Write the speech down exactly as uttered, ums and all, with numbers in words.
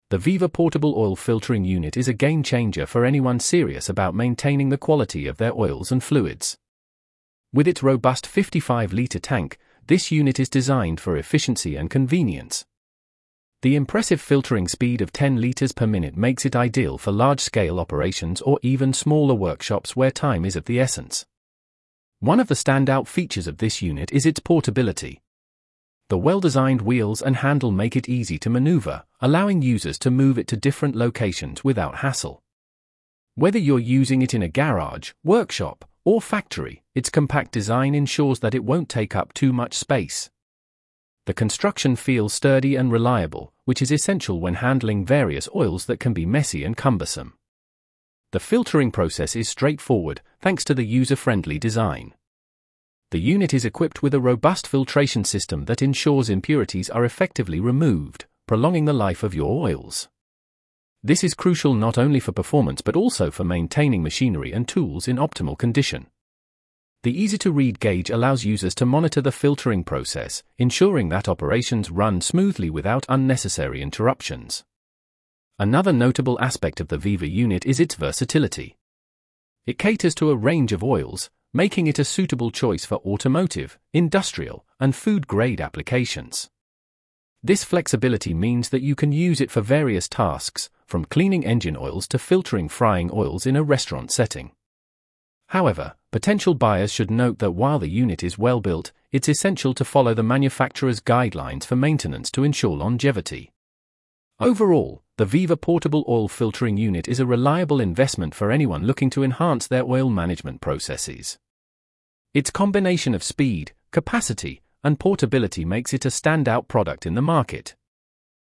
The Viva Portable Oil Filtering Unit is a game-changer for anyone serious about maintaining the quality of their oils and fluids. With its robust fifty-five litre tank, this unit is designed for efficiency and convenience. The impressive filtering speed of ten litres per minute makes it ideal for large-scale operations or even smaller workshops where time is of the essence. One of the standout features of this unit is its portability. The well-designed wheels and handle make it easy to maneuver, allowing users to move it to different locations without hassle. Whether you're using it in a garage, workshop, or factory, its compact design ensures that it won't take up too much space. The construction feels sturdy and reliable, which is essential when handling various oils that can be messy and cumbersome. The filtering process is straightforward, thanks to the user-friendly design. The unit is equipped with a robust filtration system that ensures impurities are effectively removed, prolonging the life of your oils. This is crucial not only for performance but also for maintaining machinery and tools in optimal condition. The easy-to-read gauge allows users to monitor the filtering process, ensuring that operations run smoothly without unnecessary interruptions. Another notable aspect of the Viva unit is its versatility. It caters to a range of oils, making it a suitable choice for automotive, industrial, and food-grade applications. This flexibility means that you can use it for various tasks, from cleaning engine oils to filtering frying oils in a restaurant setting. However, potential buyers should note that while the unit is well built, it's essential to follow the manufacturer's guidelines for maintenance to ensure longevity. Overall, the Viva Portable Oil Filtering Unit is a reliable investment for anyone looking to enhance their oil management processes. Its combination of speed, capacity, and portability makes it a standout product in the market.